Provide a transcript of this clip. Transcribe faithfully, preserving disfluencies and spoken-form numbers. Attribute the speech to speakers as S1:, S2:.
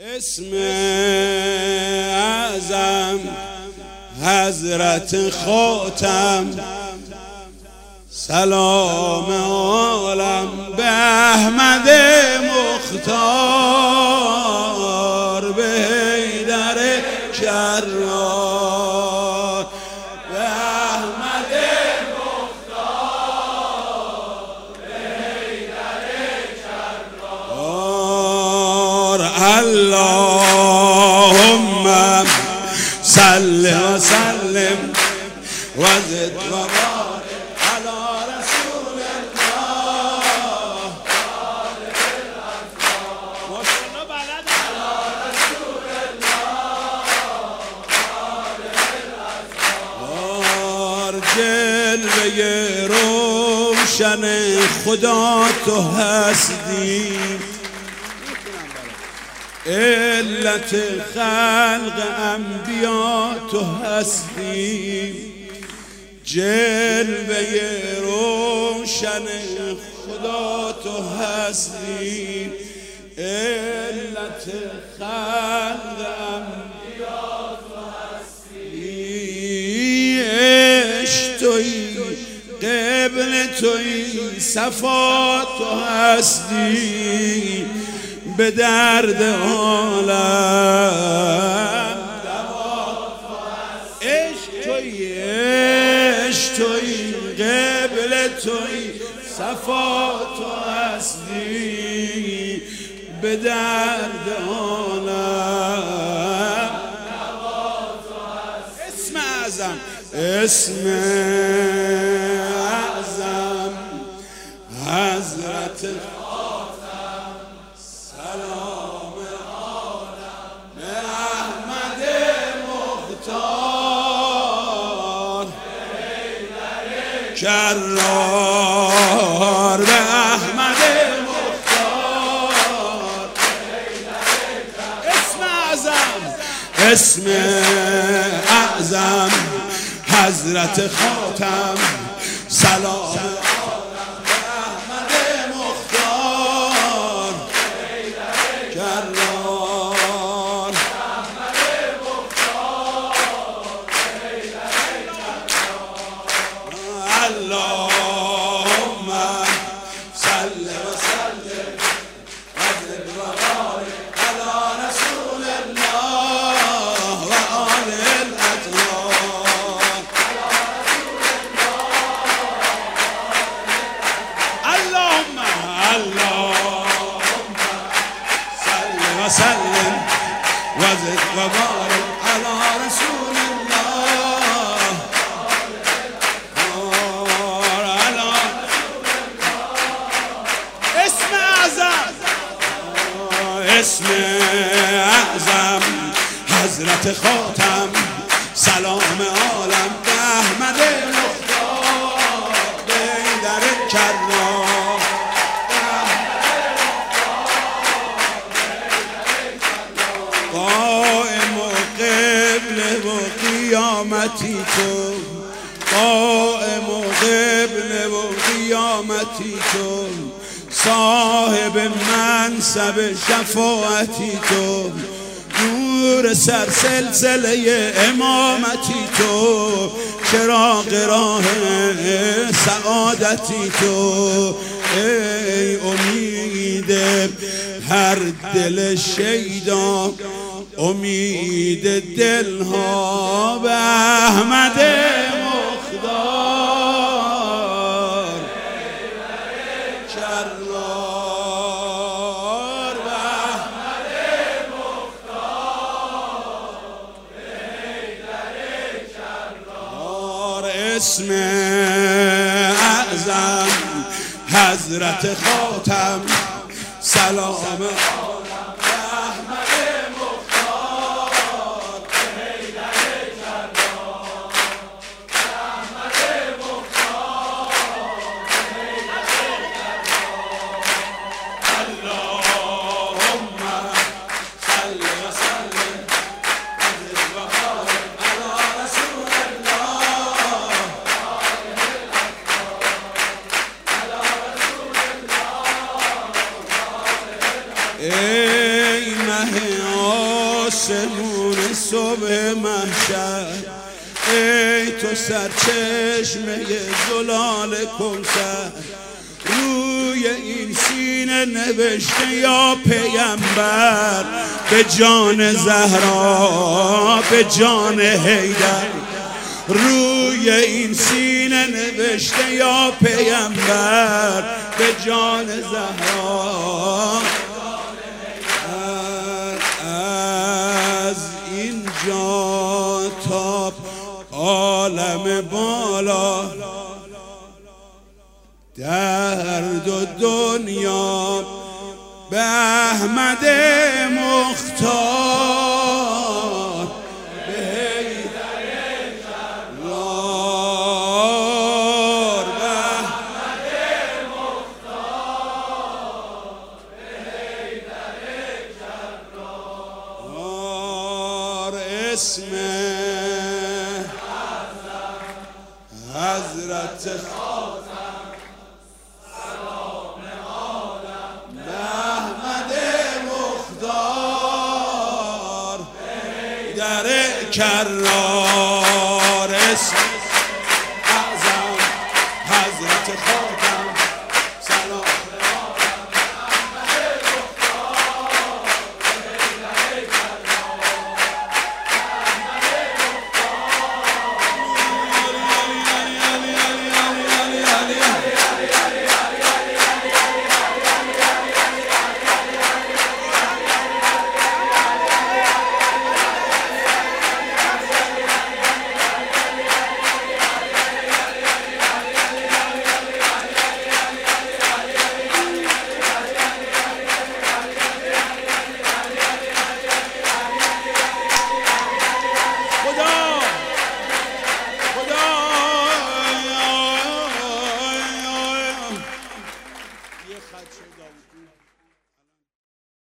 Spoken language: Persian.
S1: اسم اعظم حضرت خاتم، سلام عالم به احمد مختار، به حیدر کرار، به احمد مختار، به حیدر کرار. اللهم صل و سلم و زد و بارک علی رسول الله. ماشاءالله بلد علی رسول الله. جلوه روشن خدا تو هستی، علت خلق انبیا تو هستی. جلوه روشن خدا تو هستی، علت خلق انبیا تو هستی. عشق تویی، قبل تویی، صفا تو هستی. به درد عالم عشق تویی، عشق تویی، قبل تویی، صفا تو هستی. به درد عالم اسم اعظم، اسم اعظم حضرت کرار، به احمد مختار. اسم اعظم، اسم اعظم حضرت خاتم، سلام به احمد مختار. کرار، اللهم صل وسلم وزد وبارك على رسول الله وآله الأطهار. اللهم اللهم صل وسلم وزد وبارك على رسول الله. اسم اعظم حضرت خاتم، سلام عالم به احمد مختار، به حیدر کرار. قائم و قبله و قیامتی تو، قائم و قبله و قیامتی تو، صاحب منصب شفاعتی تو، نور سر سلسله امامتی تو، چراغ راه سعادتی تو. ای امید هر دل شیدا، امید دلها به احمد مختار. کرار، به احمد مختار، به حیدر کرار. اسم اعظم حضرت خاتم، سلام عالم به احمد مختار، به حیدر کرار. به احمد مختار، به حیدر کرار. اللهم صل وسلم وزد وبارك على رسول الله. على رسول الله.
S2: صبح محشر، ای تو سرچشمه زلال کوثر، روی این سینه نوشته یا پیامبر، به جان زهرا به جان حیدر. روی این سینه نوشته یا پیامبر، به جان زهرا. از اینجا تا عالم بالا درد و دنیا به احمد مختار، به حیدر جرار، به احمد مختار، به حیدر جرار. اسم حضرت در کرار، اسم اعظم حضرت خاتم سلام یه خدشه داوودی